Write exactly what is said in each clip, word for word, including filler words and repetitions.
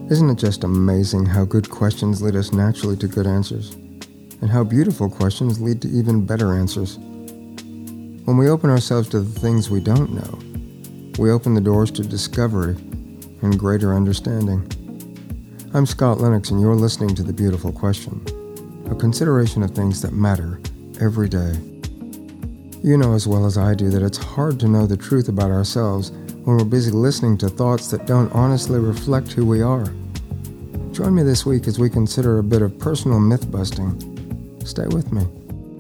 Isn't it just amazing how good questions lead us naturally to good answers, and how beautiful questions lead to even better answers? When we open ourselves to the things we don't know, we open the doors to discovery and greater understanding. I'm Scott Lennox, and you're listening to The Beautiful Question, a consideration of things that matter every day. You know as well as I do that it's hard to know the truth about ourselves when we're busy listening to thoughts that don't honestly reflect who we are. Join me this week as we consider a bit of personal myth-busting. Stay with me.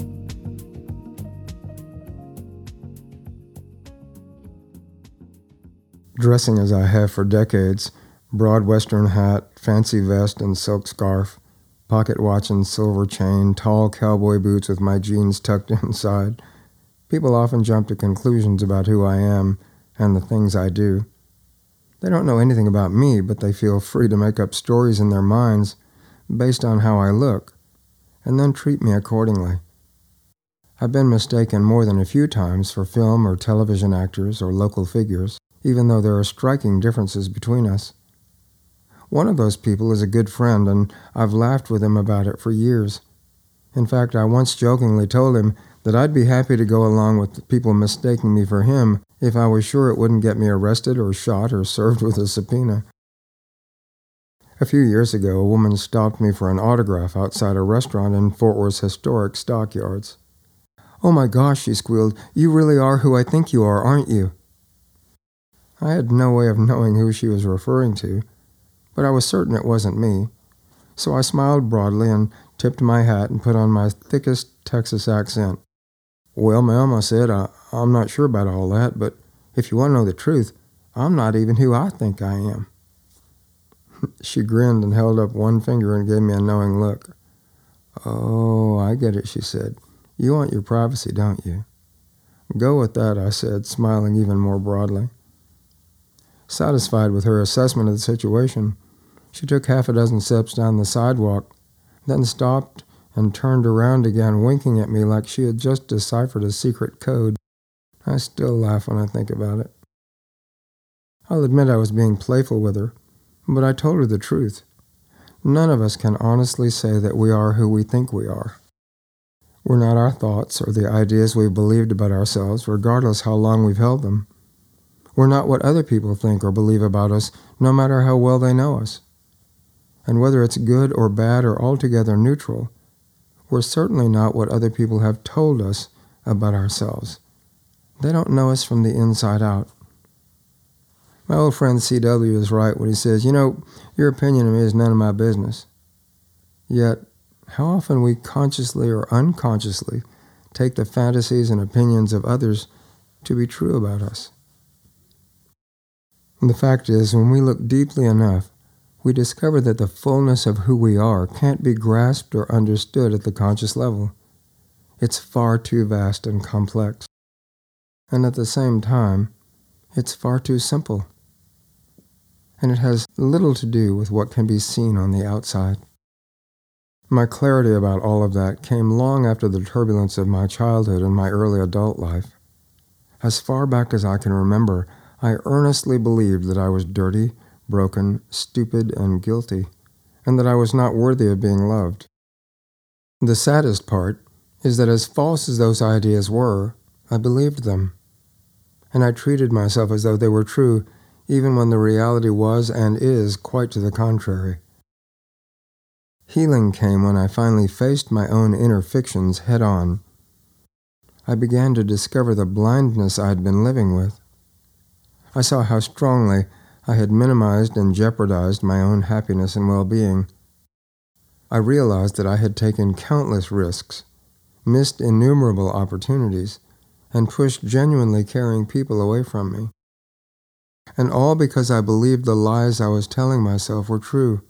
Dressing as I have for decades, broad western hat, fancy vest and silk scarf, pocket watch and silver chain, tall cowboy boots with my jeans tucked inside, people often jump to conclusions about who I am and the things I do. They don't know anything about me, but they feel free to make up stories in their minds based on how I look, and then treat me accordingly. I've been mistaken more than a few times for film or television actors or local figures, even though there are striking differences between us. One of those people is a good friend, and I've laughed with him about it for years. In fact, I once jokingly told him that I'd be happy to go along with people mistaking me for him if I was sure it wouldn't get me arrested or shot or served with a subpoena. A few years ago, a woman stopped me for an autograph outside a restaurant in Fort Worth's historic stockyards. "Oh my gosh," she squealed, "you really are who I think you are, aren't you?" I had no way of knowing who she was referring to, but I was certain it wasn't me, so I smiled broadly and tipped my hat and put on my thickest Texas accent. "Well, ma'am," I said, I, I'm not sure about all that, but if you want to know the truth, I'm not even who I think I am." She grinned and held up one finger and gave me a knowing look. "Oh, I get it," she said. "You want your privacy, don't you?" "Go with that," I said, smiling even more broadly. Satisfied with her assessment of the situation, she took half a dozen steps down the sidewalk, then stopped and turned around again, winking at me like she had just deciphered a secret code. I still laugh when I think about it. I'll admit I was being playful with her, but I told her the truth. None of us can honestly say that we are who we think we are. We're not our thoughts or the ideas we've believed about ourselves, regardless how long we've held them. We're not what other people think or believe about us, no matter how well they know us. And whether it's good or bad or altogether neutral, we're certainly not what other people have told us about ourselves. They don't know us from the inside out. My old friend C W is right when he says, you know, your opinion of me is none of my business. Yet, how often we consciously or unconsciously take the fantasies and opinions of others to be true about us. And the fact is, when we look deeply enough, we discover that the fullness of who we are can't be grasped or understood at the conscious level. It's far too vast and complex. And at the same time, it's far too simple. And it has little to do with what can be seen on the outside. My clarity about all of that came long after the turbulence of my childhood and my early adult life. As far back as I can remember, I earnestly believed that I was dirty, broken, stupid, and guilty, and that I was not worthy of being loved. The saddest part is that as false as those ideas were, I believed them, and I treated myself as though they were true, even when the reality was and is quite to the contrary. Healing came when I finally faced my own inner fictions head-on. I began to discover the blindness I had been living with. I saw how strongly I had minimized and jeopardized my own happiness and well-being. I realized that I had taken countless risks, missed innumerable opportunities, and pushed genuinely caring people away from me. And all because I believed the lies I was telling myself were true.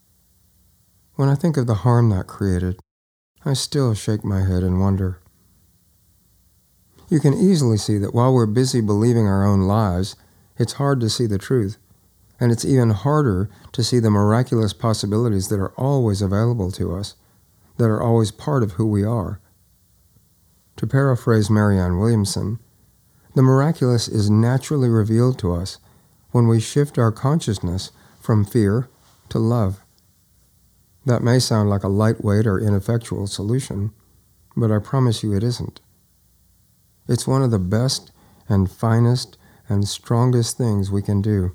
When I think of the harm that created, I still shake my head and wonder. You can easily see that while we're busy believing our own lies, it's hard to see the truth, and it's even harder to see the miraculous possibilities that are always available to us, that are always part of who we are. To paraphrase Marianne Williamson, the miraculous is naturally revealed to us when we shift our consciousness from fear to love. That may sound like a lightweight or ineffectual solution, but I promise you it isn't. It's one of the best and finest and strongest things we can do.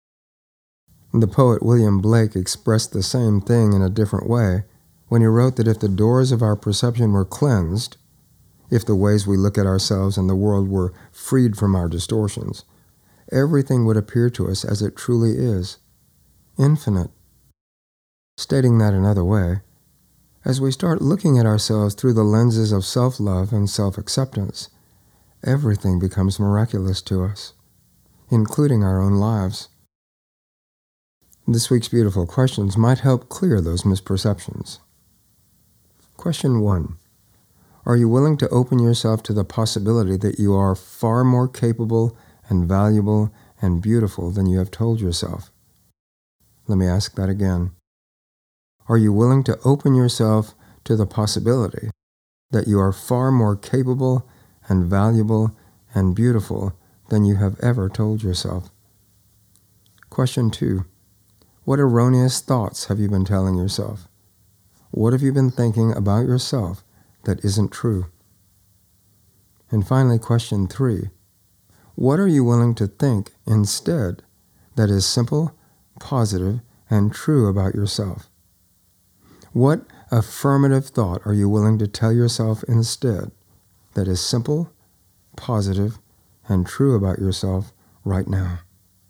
The poet William Blake expressed the same thing in a different way when he wrote that if the doors of our perception were cleansed, if the ways we look at ourselves and the world were freed from our distortions, everything would appear to us as it truly is, infinite. Stating that another way, as we start looking at ourselves through the lenses of self-love and self-acceptance, everything becomes miraculous to us, including our own lives. This week's beautiful questions might help clear those misperceptions. Question one. Are you willing to open yourself to the possibility that you are far more capable and valuable and beautiful than you have told yourself? Let me ask that again. Are you willing to open yourself to the possibility that you are far more capable and valuable and beautiful than you have ever told yourself? Question two. What erroneous thoughts have you been telling yourself? What have you been thinking about yourself that isn't true? And finally, question three. What are you willing to think instead that is simple, positive, and true about yourself? What affirmative thought are you willing to tell yourself instead that is simple, positive, and true about yourself right now?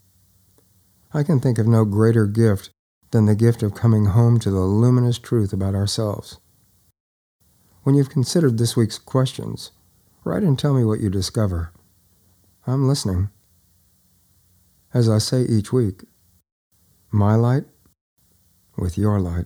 I can think of no greater gift than the gift of coming home to the luminous truth about ourselves. When you've considered this week's questions, write and tell me what you discover. I'm listening. As I say each week, my light with your light.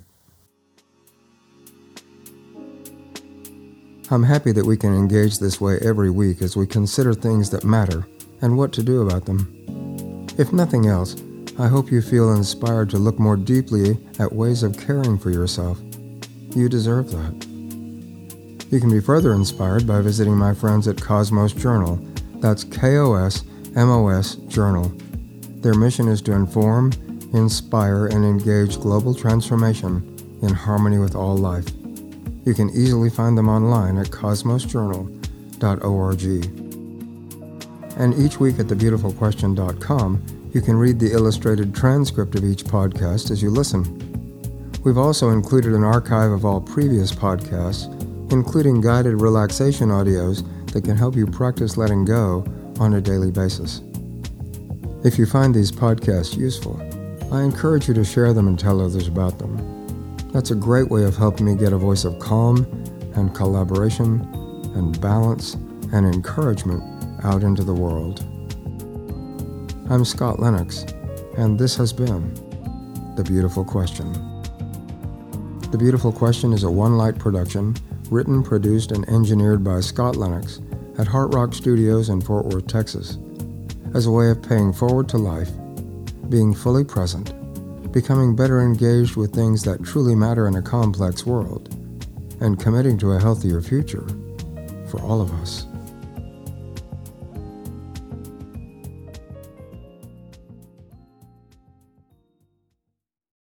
I'm happy that we can engage this way every week as we consider things that matter and what to do about them. If nothing else, I hope you feel inspired to look more deeply at ways of caring for yourself. You deserve that. You can be further inspired by visiting my friends at Cosmos Journal. That's K O S M O S Journal. Their mission is to inform, inspire, and engage global transformation in harmony with all life. You can easily find them online at cosmos journal dot org. And each week at the beautiful question dot com, you can read the illustrated transcript of each podcast as you listen. We've also included an archive of all previous podcasts, including guided relaxation audios that can help you practice letting go on a daily basis. If you find these podcasts useful, I encourage you to share them and tell others about them. That's a great way of helping me get a voice of calm and collaboration and balance and encouragement out into the world. I'm Scott Lennox, and this has been The Beautiful Question. The Beautiful Question is a One Light production, written, produced, and engineered by Scott Lennox at Heart Rock Studios in Fort Worth, Texas, as a way of paying forward to life, being fully present, becoming better engaged with things that truly matter in a complex world, and committing to a healthier future for all of us.